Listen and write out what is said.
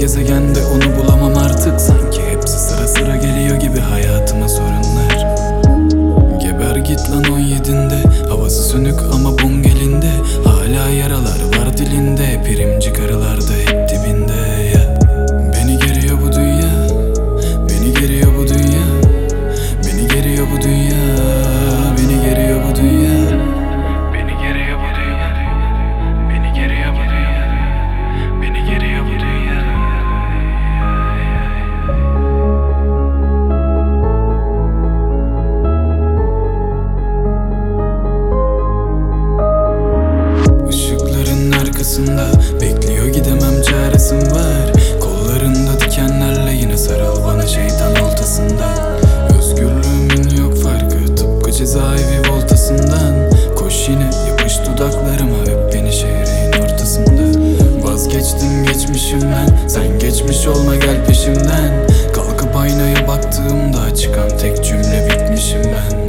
gezegende onu bulamam artık. Sanki hepsi sıra sıra geliyor gibi hayatıma sorunlar. Geber git lan 17'inde, havası sönük ama bum gelinde. Hala yaralar var dilinde, primci karılarda hep dibinde ya. Beni geriyor bu dünya, beni geriyor bu dünya, beni geriyor bu dünya, beni geriyor bu dünya, beni geriyor bu dünya, beni geriyor bu dünya, beni geriyor bu dünya. Işıkların arkasında bekliyor, gidemem çaresim var. Kollarında dikenlerle yine sarıl bana şeytan oltasında. Özgürlüğümün yok farkı, tıpkı cezaevi voltasından. Koş yine yapış dudaklarıma, öp beni şehrin ortasında. Vazgeçtim geçmişimden, sen geçmiş olma gel peşimden. Kalkıp aynaya baktığımda çıkan tek cümle bitmişim ben.